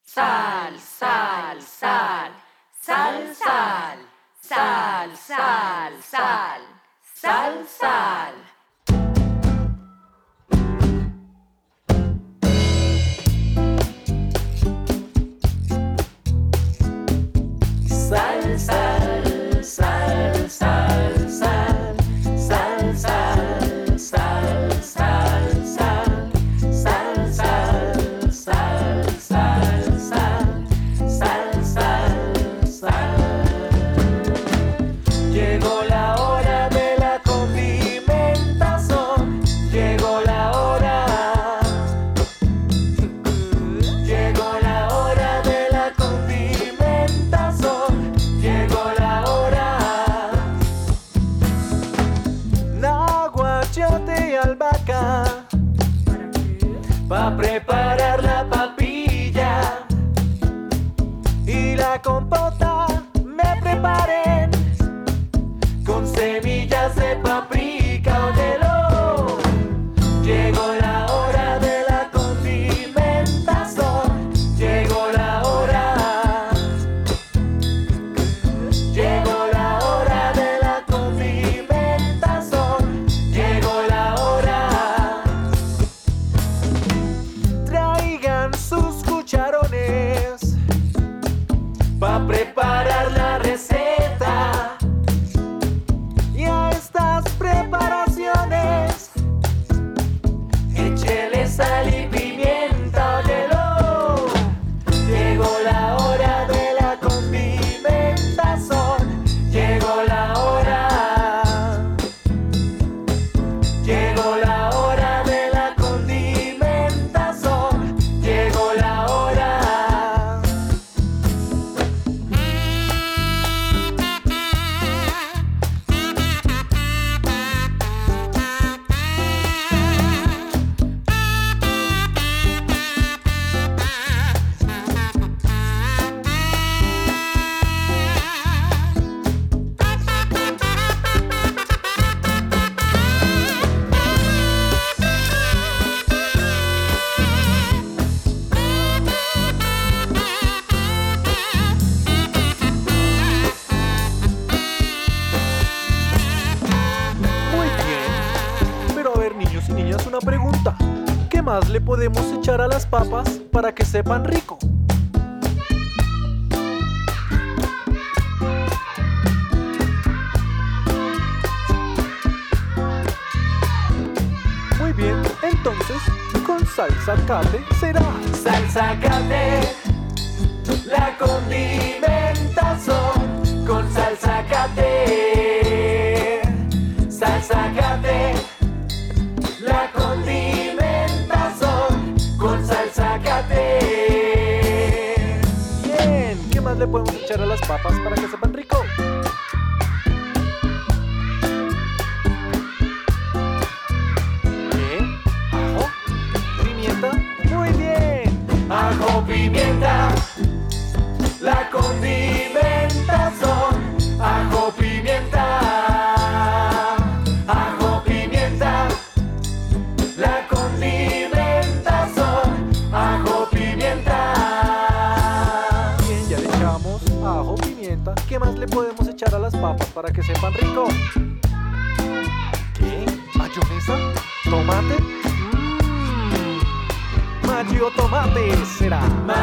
Sal, sal, sal, sal, sal, sal, sal, sal, sal, sal. Sal, sal, sal, sal, sal, sal, sal, sal, sal, sal, sal, sal, sal, sal, sal, sal, sal. Llegó la hora de la condimentación. Llegó la hora. Llegó la hora de la condimentación. Llegó la hora. Aguachate y albahaca pa' preparar la papilla y la compota me preparen con semillas de paprika o hielo. Llegó la hora de la condimentación. Llegó la hora. Llegó la hora de la condimentación. Llegó la hora. Traigan sus cucharones pa' preparar la receta. Y a estas preparaciones échele sal y pimienta o hielo. Llegó la hora de la condimentación. Llegó la hora. Llegó la hora de la condimentación. Llegó la hora. Muy bien. Pero a ver, niños y niñas, una pregunta. ¿Qué más le podemos echar a las papas para que sepan rico? Muy bien, entonces con salsa cate será. Salsa cate, la condimentación con salsa cate. Salsa cate, la condimentación con salsa cate. Bien, ¿qué más le podemos echar a las papas para que sepan rico? ¿Qué? ¿Ajo? ¿Pimienta? Muy bien. Ajo, pimienta, la condimentación. Ajo, pimienta. Ajo, pimienta, la condimentación. Ajo, pimienta. Bien, ya le echamos ajo, pimienta. ¿Qué más le podemos echar a las papas para que sepan rico? ¿Qué? ¿Mayonesa? ¿Tomate? Mayo tomate será.